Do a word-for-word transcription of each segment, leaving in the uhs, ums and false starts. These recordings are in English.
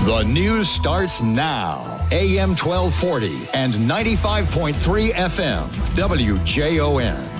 The news starts now. A M twelve forty and ninety-five point three F M. W J O N.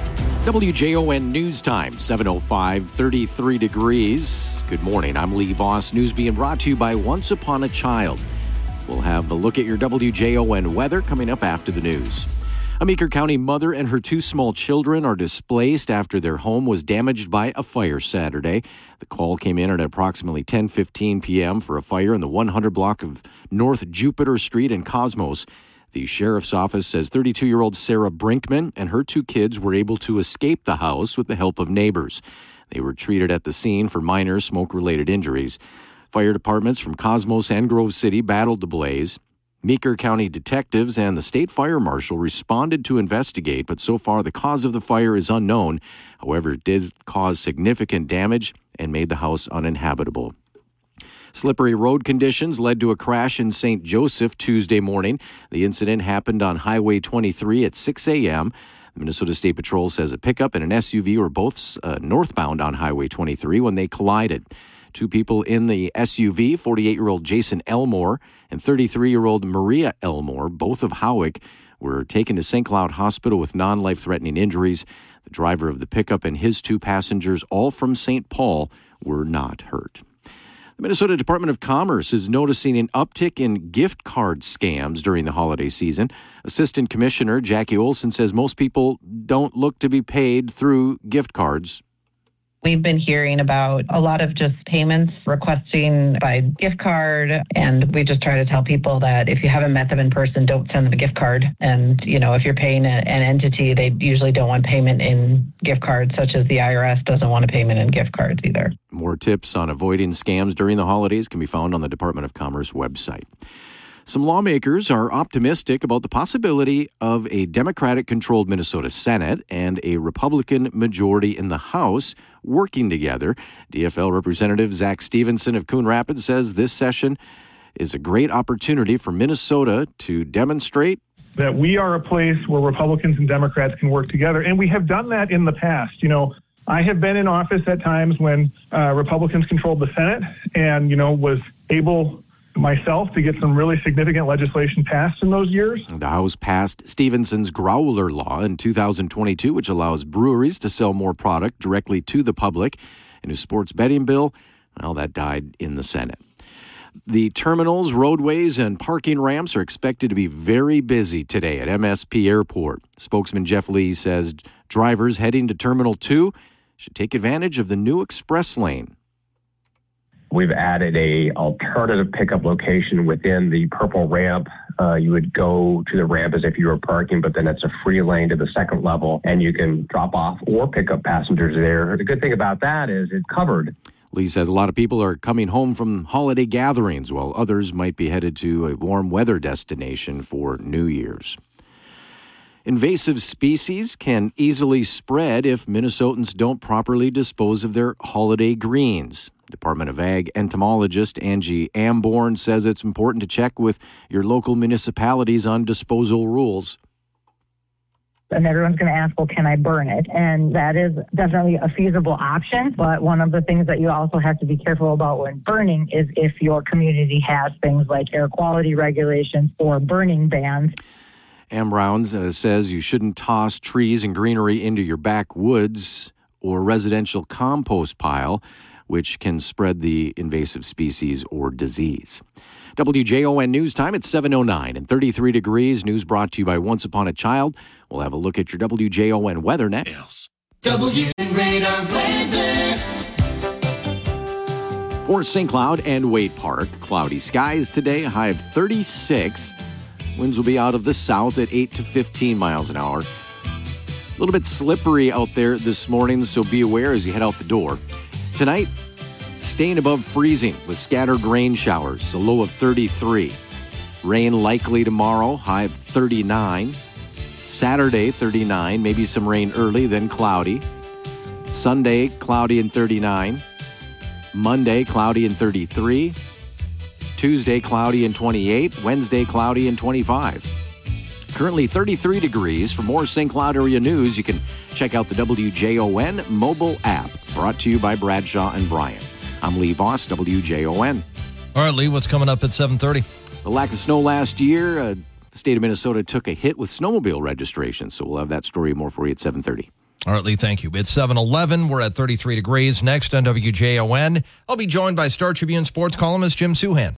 W J O N News Time, seven oh five, thirty-three degrees. Good morning. I'm Lee Voss. News being brought to you by Once Upon a Child. We'll have a look at your W J O N weather coming up after the news. A Meeker County mother and her two small children are displaced after their home was damaged by a fire Saturday. The call came in at approximately ten fifteen p.m. for a fire in the one hundred block of North Jupiter Street in Cosmos. The sheriff's office says thirty-two-year-old Sarah Brinkman and her two kids were able to escape the house with the help of neighbors. They were treated at the scene for minor smoke-related injuries. Fire departments from Cosmos and Grove City battled the blaze. Meeker County detectives and the state fire marshal responded to investigate, but so far the cause of the fire is unknown. However, it did cause significant damage and made the house uninhabitable. Slippery road conditions led to a crash in Saint Joseph Tuesday morning. The incident happened on Highway twenty-three at six a.m. The Minnesota State Patrol says a pickup and an S U V were both uh, northbound on Highway twenty-three when they collided. Two people in the S U V, forty-eight-year-old Jason Elmore and thirty-three-year-old Maria Elmore, both of Howick, were taken to Saint Cloud Hospital with non-life-threatening injuries. The driver of the pickup and his two passengers, all from Saint Paul, were not hurt. The Minnesota Department of Commerce is noticing an uptick in gift card scams during the holiday season. Assistant Commissioner Jackie Olson says most people don't look to be paid through gift cards. We've been hearing about a lot of just payments requesting by gift card, and we just try to tell people that if you haven't met them in person, don't send them a gift card. And, you know, if you're paying a, an entity, they usually don't want payment in gift cards, such as the I R S doesn't want a payment in gift cards either. More tips on avoiding scams during the holidays can be found on the Department of Commerce website. Some lawmakers are optimistic about the possibility of a Democratic-controlled Minnesota Senate and a Republican majority in the House working together. D F L Representative Zach Stevenson of Coon Rapids says this session is a great opportunity for Minnesota to demonstrate that we are a place where Republicans and Democrats can work together, and we have done that in the past. You know, I have been in office at times when uh, Republicans controlled the Senate and, you know, was able myself to get some really significant legislation passed in those years. The House passed Stevenson's Growler Law in two thousand twenty-two, which allows breweries to sell more product directly to the public. And his sports betting bill, well, that died in the Senate. The terminals, roadways, and parking ramps are expected to be very busy today at M S P Airport. Spokesman Jeff Lee says drivers heading to Terminal two should take advantage of the new express lane. We've added a alternative pickup location within the purple ramp. Uh, you would go to the ramp as if you were parking, but then it's a free lane to the second level, and you can drop off or pick up passengers there. The good thing about that is it's covered. Lee says a lot of people are coming home from holiday gatherings, while others might be headed to a warm weather destination for New Year's. Invasive species can easily spread if Minnesotans don't properly dispose of their holiday greens. Department of Ag entomologist Angie Amborn says it's important to check with your local municipalities on disposal rules. And everyone's going to ask, well, can I burn it? And that is definitely a feasible option. But one of the things that you also have to be careful about when burning is if your community has things like air quality regulations or burning bans. Am Browns uh, says you shouldn't toss trees and greenery into your backwoods or residential compost pile, which can spread the invasive species or disease. W J O N News Time at seven oh nine and thirty-three degrees. News brought to you by Once Upon a Child. We'll have a look at your W J O N weather next. Yes. W Radar Weather. For Saint Cloud and Waite Park, cloudy skies today, a high of thirty-six. Winds will be out of the south at eight to fifteen miles an hour. A little bit slippery out there this morning, so be aware as you head out the door. Tonight, staying above freezing with scattered rain showers, a low of thirty-three. Rain likely tomorrow, high of thirty-nine. Saturday, thirty-nine, maybe some rain early, then cloudy. Sunday, cloudy and thirty-nine. Monday, cloudy and thirty-three. Tuesday, cloudy and twenty-eight. Wednesday, cloudy and twenty-five. Currently thirty-three degrees. For more Saint Cloud area news, you can check out the W J O N mobile app, brought to you by Bradshaw and Bryant. I'm Lee Voss, W J O N. All right, Lee, what's coming up at seven thirty? The lack of snow last year, uh, the state of Minnesota took a hit with snowmobile registration. So we'll have that story more for you at seven thirty. All right, Lee, thank you. It's seven eleven. We're at thirty-three degrees. Next on W J O N, I'll be joined by Star Tribune sports columnist Jim Souhan.